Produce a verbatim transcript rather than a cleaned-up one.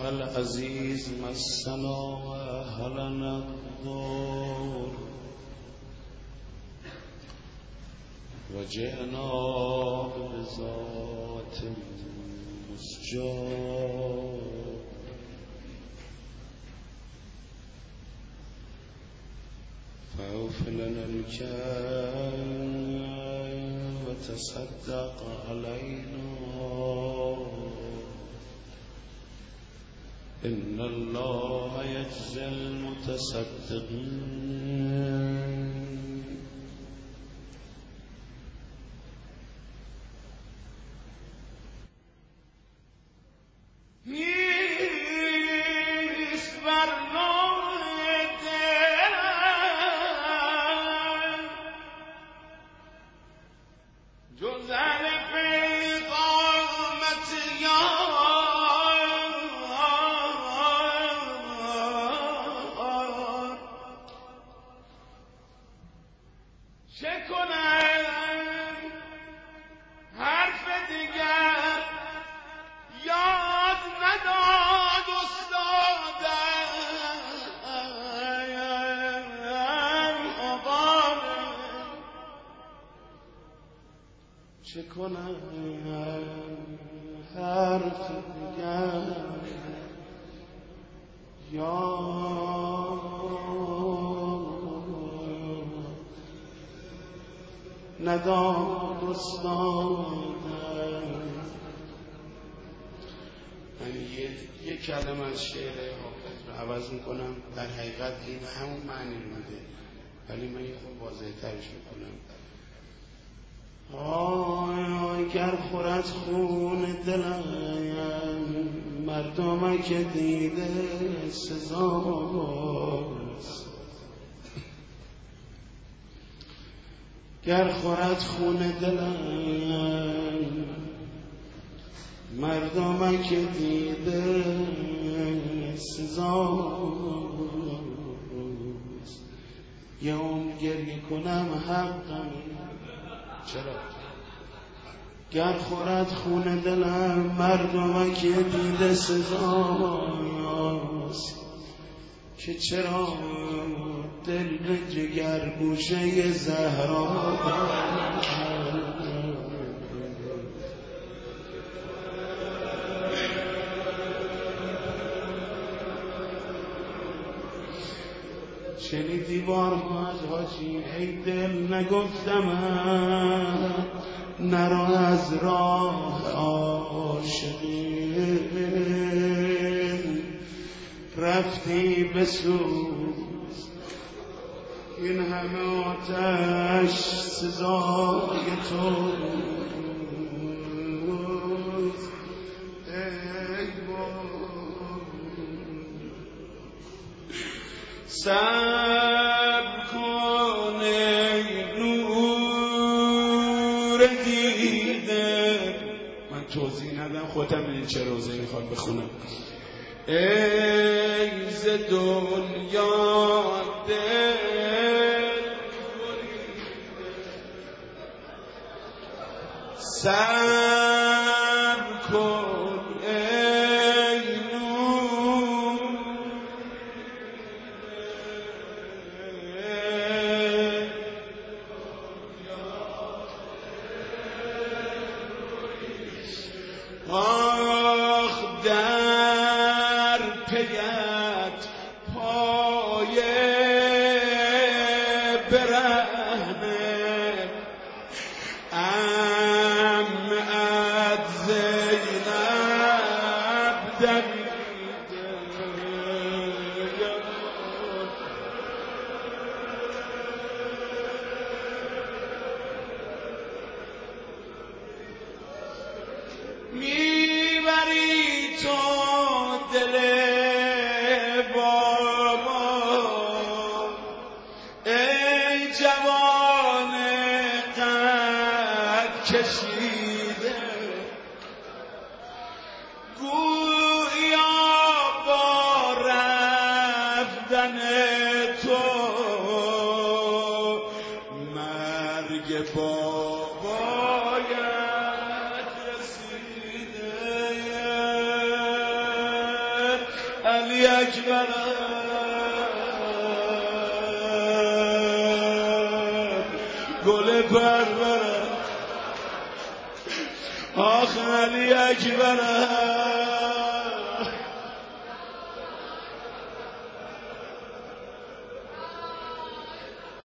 العزیز مسنا و اهلنا الضر و جئنا بذات مسجار فاغفر لنا الكيل وتصدق علينا إن الله يجزي المتصدقين چه کنم حرف دیگر یا نداد استادم. من یه, یه کلمه از شعر حافظ رو عوض میکنم، در حقیقت این همون معنی رو میده ولی من یه خود واضح ترش میکنم. آی آی گر خورد خون دلم مردم که دیده سزاست، گر خورد خون دلم مردم که دیده سزاست، یه عمر گریه کنم حقم. چرا؟ گر خورد خون دلم مردم که دیده سزاست، که چرا دل به جگر گوشه زهرا شنیدی بارها از حاجی ای دل نگفتم نرو از راه عاشقی، رفتی بسوز این همه آتش سزای تو صبر کن ای نور دیده. من توضیح ندم، خودم این چه روزه میخواد بخونم. ای ز دنیا دل صبر کن ای نور آخ در پیت پای برهنه امعد زینب دمیده میبری تو دل بابا ای جوان قد کشیده، گویا با رفتن تو مرگ بابایت رسیده. علی اکبر گل پرورم آخ علی اکبر